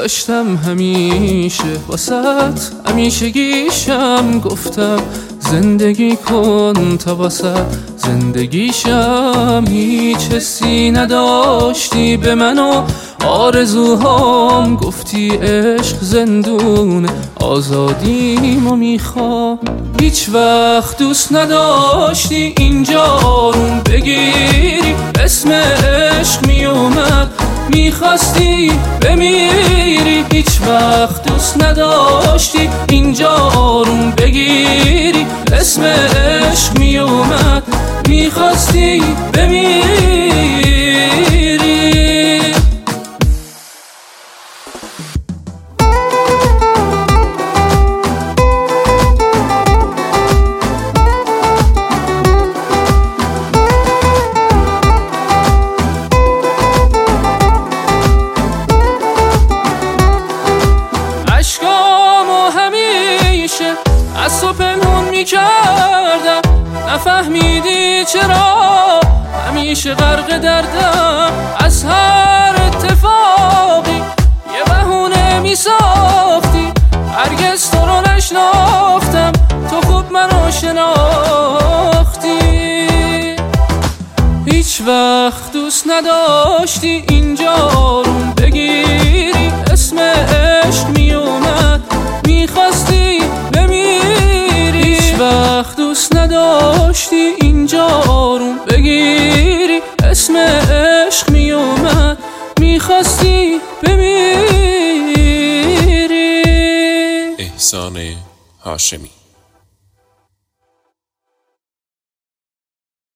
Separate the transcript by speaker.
Speaker 1: داشتم همیشه واسط همیشگیشم گفتم زندگی کن تا واسط زندگیشم. هیچ حسی نداشتی به من و آرزوهام، گفتی عشق زندون آزادیمو میخوام. هیچ وقت دوست نداشتی اینجا روم بگیری، اسم عشق میومد میخواستی بمیری. هیچ وقت دوست نداشتی اینجا روم بگیری، اسم عشق میومد میخواستی بمیری. اشکامو همیشه از تو پنهون میکردم، نفهمیدی چرا همیشه غرق دردم. از هر اتفاقی یه بهونه میساختی، هرگز تو رو نشناختم، تو خوب منو شناختی. هیچ وقت دوست نداشتی اینجا روم بگیری، اسم عشق میومد میخواستی بمیری. هیچ وقت دوست نداشتی اینجا روم بگیری، اسم عشق میومد میخواستی بمیری.
Speaker 2: احسان هاشمی.